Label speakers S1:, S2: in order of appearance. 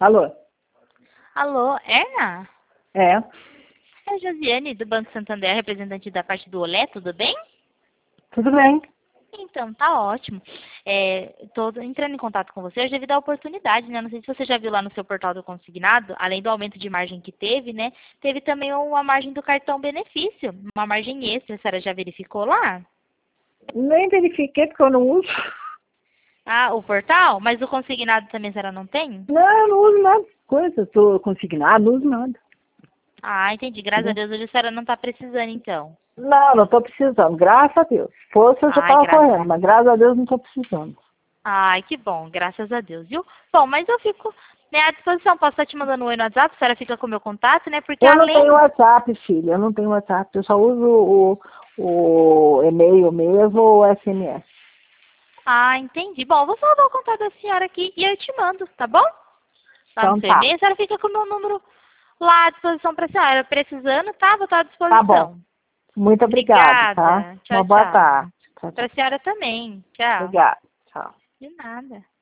S1: Alô?
S2: Alô, Erna?
S1: É,
S2: É a Josiane, do Banco Santander, representante da parte do Olé, tudo bem?
S1: tudo bem.
S2: Então, tá ótimo. Tô entrando em contato com você hoje devido à oportunidade, né? Não sei se você já viu lá no seu portal do consignado, além do aumento de margem que teve, né? Teve também uma margem do cartão benefício, uma margem extra. A senhora já verificou lá?
S1: Nem verifiquei porque eu não uso.
S2: Ah, o portal? Mas o consignado também a senhora não tem?
S1: Não, eu não uso nada. Coisa, tô consignado, não uso nada.
S2: Ah, entendi. Graças a
S1: Entendeu?
S2: Deus hoje a senhora não tá precisando, então.
S1: Não, não tô precisando, graças a Deus. Se fosse, eu já
S2: Ai,
S1: tava
S2: graças
S1: correndo, mas graças a Deus não tô precisando.
S2: Ai, que bom, graças a Deus, viu? Bom, mas eu fico, né, à disposição. Posso estar te mandando um oi no WhatsApp, a senhora fica com o meu contato, né? Porque
S1: Eu não tenho
S2: além...
S1: WhatsApp, filha, eu não tenho WhatsApp. Eu só uso o e-mail mesmo ou o SMS.
S2: Ah, entendi. Bom, eu vou salvar o contato da senhora aqui e eu te mando, tá bom? Lá no
S1: Então
S2: seu
S1: tá,
S2: e-mail, a senhora fica com o meu número lá à disposição para a senhora. Precisando, tá? Vou estar à
S1: tá bom.
S2: disposição.
S1: Muito obrigada, tá?
S2: Obrigada.
S1: Uma
S2: Tchau,
S1: boa
S2: tchau.
S1: tarde. Tchau,
S2: Para
S1: tchau.
S2: a senhora também. Tchau.
S1: Obrigada. Tchau.
S2: De nada.